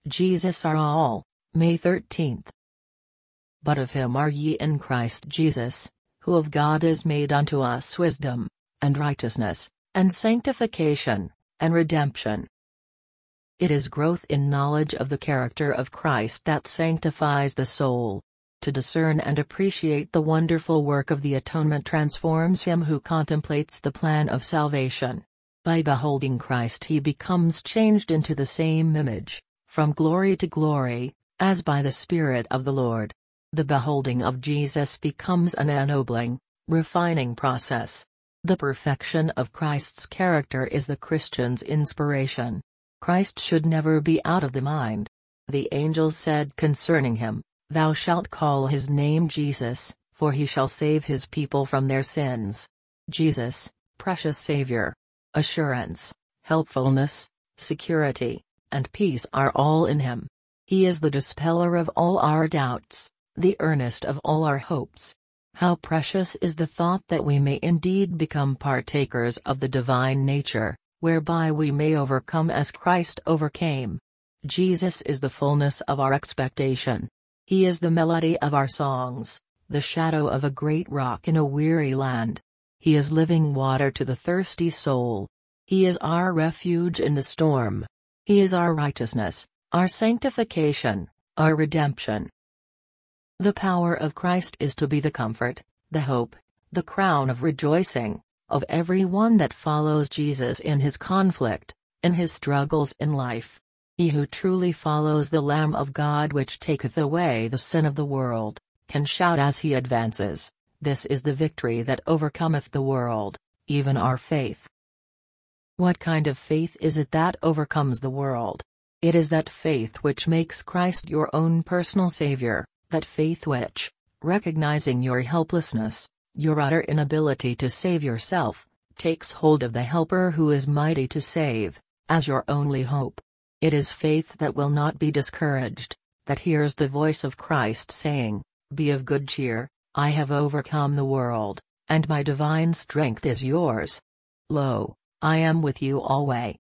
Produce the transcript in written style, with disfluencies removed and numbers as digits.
Jesus our all, May 13th. But of him are ye in Christ Jesus, who of God is made unto us wisdom, and righteousness, and sanctification, and redemption. It is growth in knowledge of the character of Christ that sanctifies the soul. To discern and appreciate the wonderful work of the atonement transforms him who contemplates the plan of salvation. By beholding Christ he becomes changed into the same image, from glory to glory, as by the Spirit of the Lord. The beholding of Jesus becomes an ennobling, refining process. The perfection of Christ's character is the Christian's inspiration. Christ should never be out of the mind. The angels said concerning him, "Thou shalt call his name Jesus, for he shall save his people from their sins." Jesus, precious Savior. Assurance, helpfulness, security, and peace are all in him. He is the dispeller of all our doubts, the earnest of all our hopes. How precious is the thought that we may indeed become partakers of the divine nature, whereby we may overcome as Christ overcame. Jesus is the fullness of our expectation. He is the melody of our songs, the shadow of a great rock in a weary land. He is living water to the thirsty soul. He is our refuge in the storm. He is our righteousness, our sanctification, our redemption. The power of Christ is to be the comfort, the hope, the crown of rejoicing, of every one that follows Jesus in his conflict, in his struggles in life. He who truly follows the Lamb of God which taketh away the sin of the world, can shout as he advances, "This is the victory that overcometh the world, even our faith." What kind of faith is it that overcomes the world? It is that faith which makes Christ your own personal Savior, that faith which, recognizing your helplessness, your utter inability to save yourself, takes hold of the Helper who is mighty to save, as your only hope. It is faith that will not be discouraged, that hears the voice of Christ saying, "Be of good cheer, I have overcome the world, and my divine strength is yours. Lo, I am with you alway,